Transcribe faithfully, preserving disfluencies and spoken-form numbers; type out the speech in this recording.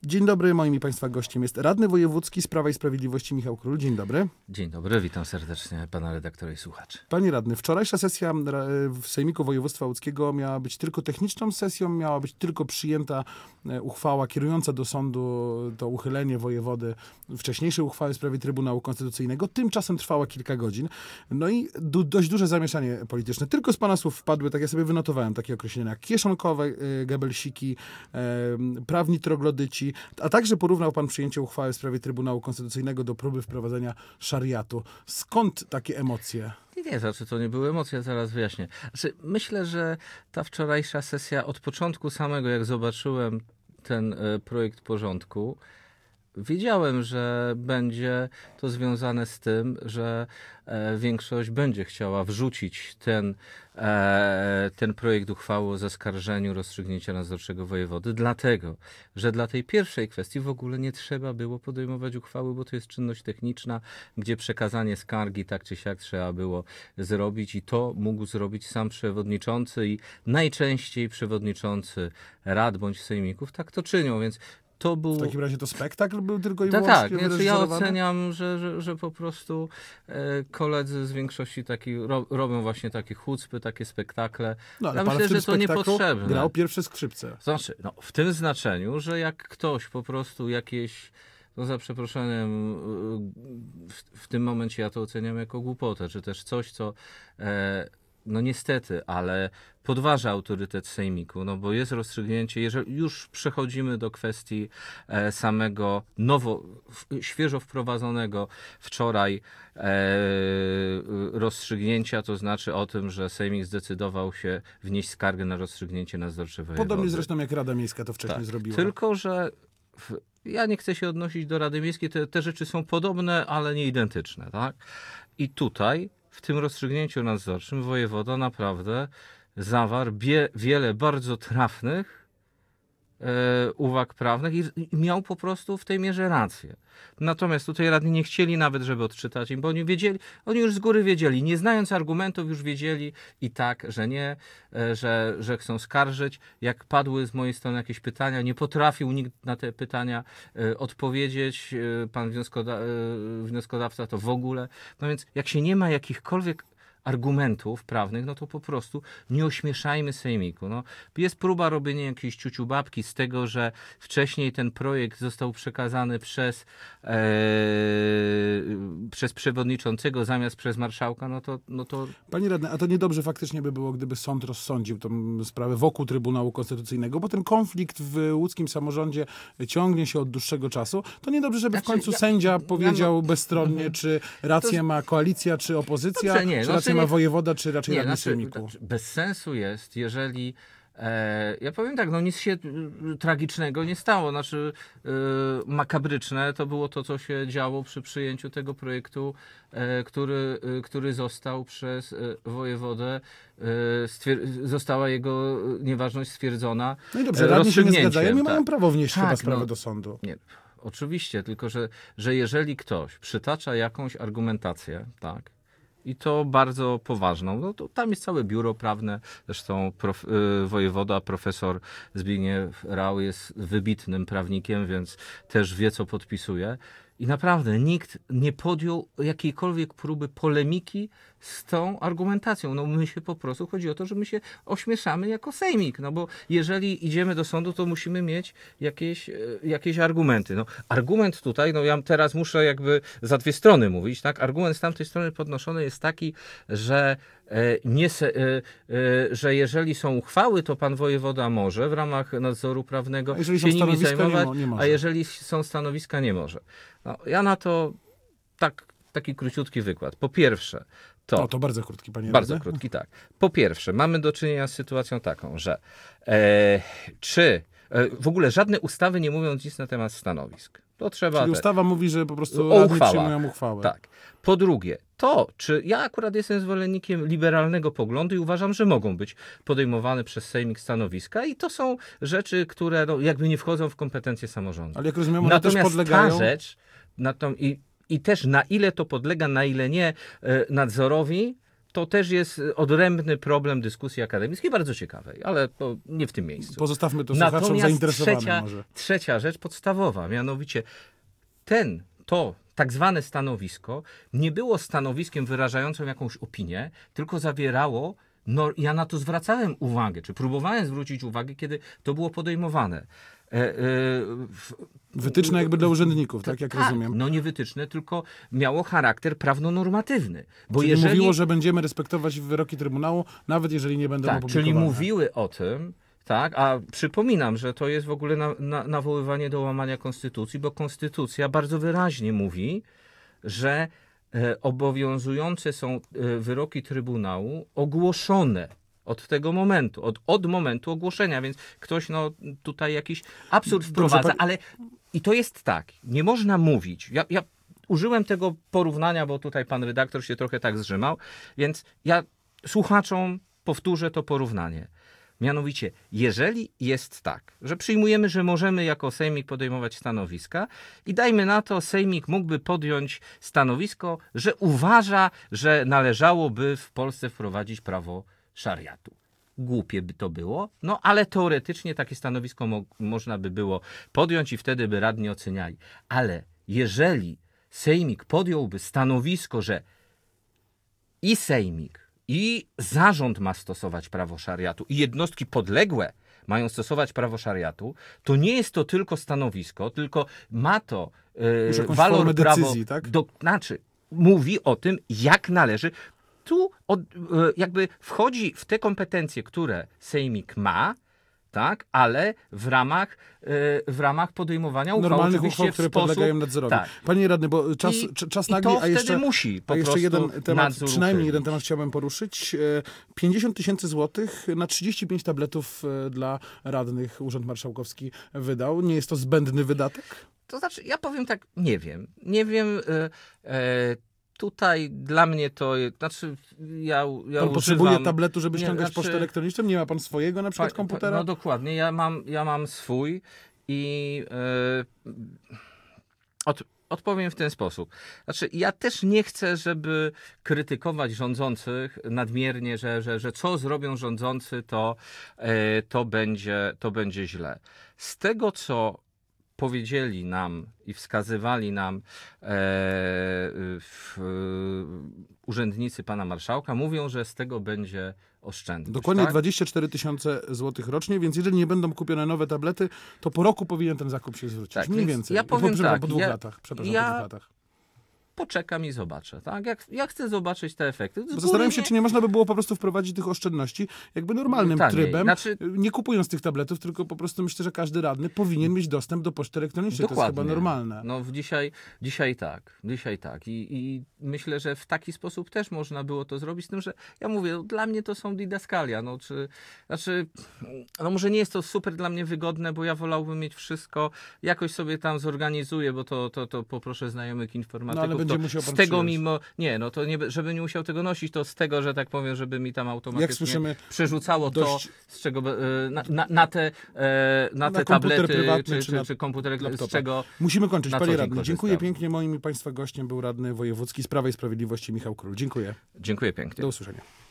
Dzień dobry, moim i Państwa gościem jest radny wojewódzki z Prawa i Sprawiedliwości Michał Król. Dzień dobry. Dzień dobry, witam serdecznie pana redaktora i słuchaczy. Panie radny, wczorajsza sesja w Sejmiku Województwa Łódzkiego miała być tylko techniczną sesją, miała być tylko przyjęta uchwała kierująca do sądu to uchylenie wojewody wcześniejszej uchwały w sprawie Trybunału Konstytucyjnego. Tymczasem trwała kilka godzin. No i du- dość duże zamieszanie polityczne. Tylko z pana słów wpadły, tak ja sobie wynotowałem takie określenia jak kieszonkowe, gebelsiki, prawni troglodyci, a także porównał pan przyjęcie uchwały w sprawie Trybunału Konstytucyjnego do próby wprowadzenia szariatu. Skąd takie emocje? Nie, nie, znaczy to nie były emocje, zaraz wyjaśnię. Znaczy, myślę, że ta wczorajsza sesja od początku samego, jak zobaczyłem ten e, projekt porządku, wiedziałem, że będzie to związane z tym, że e, większość będzie chciała wrzucić ten, e, ten projekt uchwały o zaskarżeniu rozstrzygnięcia nadzorczego wojewody, dlatego, że dla tej pierwszej kwestii w ogóle nie trzeba było podejmować uchwały, bo to jest czynność techniczna, gdzie przekazanie skargi tak czy siak trzeba było zrobić i to mógł zrobić sam przewodniczący i najczęściej przewodniczący rad bądź sejmików tak to czynią, więc to był... W takim razie to spektakl był tylko i tak, wyłącznie tak, znaczy ja oceniam, że, że, że po prostu e, koledzy z większości taki, ro, robią właśnie takie chucpy, takie spektakle. No, ale ja pan myślę, w tym że to niepotrzebne. grał pierwsze skrzypce. Znaczy, no, w tym znaczeniu, że jak ktoś po prostu jakieś, no za przeproszeniem, w, w tym momencie ja to oceniam jako głupotę, czy też coś, co e, no niestety, ale podważa autorytet sejmiku, no bo jest rozstrzygnięcie, jeżeli już przechodzimy do kwestii e, samego nowo, w, świeżo wprowadzonego wczoraj e, rozstrzygnięcia, to znaczy o tym, że sejmik zdecydował się wnieść skargę na rozstrzygnięcie nadzorcze wojewody. Podobnie zresztą jak Rada Miejska to wcześniej tak, zrobiła. Tylko, że w, ja nie chcę się odnosić do Rady Miejskiej, te, te rzeczy są podobne, ale nie identyczne, tak? I tutaj w tym rozstrzygnięciu nadzorczym wojewoda naprawdę zawarł bie, wiele bardzo trafnych e, uwag prawnych i, i miał po prostu w tej mierze rację. Natomiast tutaj radni nie chcieli nawet, żeby odczytać im, bo oni wiedzieli, oni już z góry wiedzieli, nie znając argumentów już wiedzieli i tak, że nie, e, że, że chcą skarżyć. Jak padły z mojej strony jakieś pytania, nie potrafił nikt na te pytania e, odpowiedzieć, e, pan wnioskoda, e, wnioskodawca to w ogóle. No więc jak się nie ma jakichkolwiek argumentów prawnych, no to po prostu nie ośmieszajmy sejmiku. No, jest próba robienia jakiejś ciuciubabki z tego, że wcześniej ten projekt został przekazany przez, e, przez przewodniczącego zamiast przez marszałka, no to, no to... Panie radny, a to niedobrze faktycznie by było, gdyby sąd rozsądził tę sprawę wokół Trybunału Konstytucyjnego, bo ten konflikt w łódzkim samorządzie ciągnie się od dłuższego czasu. To niedobrze, żeby Znaczy, w końcu ja- sędzia ja powiedział no- bezstronnie, czy rację To- ma koalicja, czy opozycja, Dobrze, nie, czy znaczy rację nie- ma wojewoda, czy raczej Nie, radny znaczy, sejmiku. znaczy, bez sensu jest, jeżeli e, ja powiem tak, no nic się y, tragicznego nie stało, znaczy y, makabryczne to było to, co się działo przy przyjęciu tego projektu, e, który, y, który został przez y, wojewodę, y, stwier- została jego nieważność stwierdzona. No i dobrze, e, radni się nie rozstrzygnięciem, zgadzają i tak. mają prawo wnieść Tak, chyba sprawę no. do sądu. Nie, oczywiście, tylko że, że jeżeli ktoś przytacza jakąś argumentację, tak, i to bardzo poważną, no to tam jest całe biuro prawne, zresztą prof, y, wojewoda, profesor Zbigniew Rau jest wybitnym prawnikiem, więc też wie, co podpisuje. I naprawdę nikt nie podjął jakiejkolwiek próby polemiki z tą argumentacją. No my się po prostu, chodzi o to, że my się ośmieszamy jako sejmik, no bo jeżeli idziemy do sądu, to musimy mieć jakieś, e, jakieś argumenty. No argument tutaj, no ja teraz muszę jakby za dwie strony mówić, tak? Argument z tamtej strony podnoszony jest taki, że e, nie se, e, e, że jeżeli są uchwały, to pan wojewoda może w ramach nadzoru prawnego A jeżeli się są nimi stanowiska, nie zajmować, mo- nie może. a jeżeli są stanowiska, nie może. No, ja na to tak, taki króciutki wykład. Po pierwsze, to... O, to bardzo krótki, panie Bardzo radny. krótki, tak. Po pierwsze, mamy do czynienia z sytuacją taką, że e, czy e, w ogóle żadne ustawy nie mówią nic na temat stanowisk. To trzeba... Czyli te- ustawa mówi, że po prostu O radni uchwałach. przyjmują uchwałę. Tak. Po drugie, to, czy ja akurat jestem zwolennikiem liberalnego poglądu i uważam, że mogą być podejmowane przez sejmik stanowiska i to są rzeczy, które no, jakby nie wchodzą w kompetencje samorządu. Ale jak rozumiem, one też Natomiast podlegają... ta rzecz, na tą, i, i też na ile to podlega, na ile nie e, nadzorowi, to też jest odrębny problem dyskusji akademickiej, bardzo ciekawej, ale to nie w tym miejscu. Pozostawmy to słuchaczom Natomiast zainteresowanym trzecia, może. trzecia rzecz podstawowa, mianowicie ten, to tak zwane stanowisko nie było stanowiskiem wyrażającym jakąś opinię, tylko zawierało, no ja na to zwracałem uwagę, czy próbowałem zwrócić uwagę, kiedy to było podejmowane. E, e, w, Wytyczne jakby dla urzędników, tak jak tak, rozumiem. no nie wytyczne, tylko miało charakter prawnonormatywny. Bo Czyli jeżeli mówiło, że będziemy respektować wyroki Trybunału, nawet jeżeli nie będą tak, opublikowane. czyli mówiły o tym, tak, a przypominam, że to jest w ogóle na, na, nawoływanie do łamania konstytucji, bo konstytucja bardzo wyraźnie mówi, że e, obowiązujące są e, wyroki Trybunału ogłoszone od tego momentu, od, od momentu ogłoszenia, więc ktoś no tutaj jakiś absurd wprowadza, pan... ale i to jest tak, nie można mówić, ja, ja użyłem tego porównania, bo tutaj pan redaktor się trochę tak zrzymał, więc ja słuchaczom powtórzę to porównanie. Mianowicie, jeżeli jest tak, że przyjmujemy, że możemy jako sejmik podejmować stanowiska i dajmy na to, sejmik mógłby podjąć stanowisko, że uważa, że należałoby w Polsce wprowadzić prawo szariatu. Głupie by to było, no ale teoretycznie takie stanowisko mo- można by było podjąć i wtedy by radni oceniali. Ale jeżeli sejmik podjąłby stanowisko, że i sejmik, i zarząd ma stosować prawo szariatu i jednostki podległe mają stosować prawo szariatu, to nie jest to tylko stanowisko, tylko ma to yy, walor prawo, decyzji, tak? do, znaczy mówi o tym, jak należy. Tu od, yy, jakby wchodzi w te kompetencje, które sejmik ma, tak, ale w ramach, yy, w ramach podejmowania uchwał, normalnych oczywiście uchwał, które w sposób, podlegają nadzorowi. Tak. Panie radny, bo czas, I, czas i nagli, to a jeszcze, wtedy musi po a jeszcze prostu jeden temat, nadzór przynajmniej uchylić. jeden temat chciałbym poruszyć. pięćdziesiąt tysięcy złotych na trzydzieści pięć tabletów dla radnych Urząd Marszałkowski wydał. Nie jest to zbędny wydatek? To znaczy, ja powiem tak, nie wiem. Nie wiem, e, e, tutaj dla mnie to, znaczy ja, ja Pan używam... potrzebuje tabletu, żeby nie, ściągać znaczy, pocztę elektroniczną? Nie ma pan swojego na przykład pa, komputera? No dokładnie, ja mam, ja mam swój i e, od, odpowiem w ten sposób. Znaczy, ja też nie chcę, żeby krytykować rządzących nadmiernie, że, że, że co zrobią rządzący, to, e, to, będzie, to będzie źle. Z tego, co powiedzieli nam i wskazywali nam e, w, e, urzędnicy pana marszałka, mówią, że z tego będzie oszczędność. Dokładnie tak? dwadzieścia cztery tysiące złotych rocznie, więc jeżeli nie będą kupione nowe tablety, to po roku powinien ten zakup się zwrócić. Tak, Mniej więc więcej. ja powiem po, tak, po dwóch ja- latach. Przepraszam, ja- po dwóch latach. Poczekam i zobaczę. Tak? Jak, ja chcę zobaczyć te efekty. Z Bo góry zastanawiam się, nie- czy nie można by było po prostu wprowadzić tych oszczędności jakby normalnym Taniej. trybem, Znaczy- nie kupując tych tabletów, tylko po prostu myślę, że każdy radny powinien mieć dostęp do poczty elektronicznej. To jest chyba normalne. No w dzisiaj, dzisiaj tak, dzisiaj tak. I, I myślę, że w taki sposób też można było to zrobić, z tym, że ja mówię, no, dla mnie to są didaskalia. No, czy, znaczy, no może nie jest to super dla mnie wygodne, bo ja wolałbym mieć wszystko, jakoś sobie tam zorganizuję, bo to, to, to poproszę znajomych informatyków. No, ale będzie to musiał z pan tego przyjąć. mimo, nie, no to nie, żeby nie musiał tego nosić, to z tego, że tak powiem, żeby mi tam automatycznie słyszymy, przerzucało dość- to, z czego, e, na, na, na te, e, na te Na komputer tablety, prywatny, czy, czy czy, na czy komputer, z laptopa. czego Musimy kończyć. na Panie co dzień radny, dziękuję korzystamy. pięknie. Moim i państwa gościem był radny wojewódzki z Prawa i Sprawiedliwości Michał Król. Dziękuję. Dziękuję pięknie. Do usłyszenia.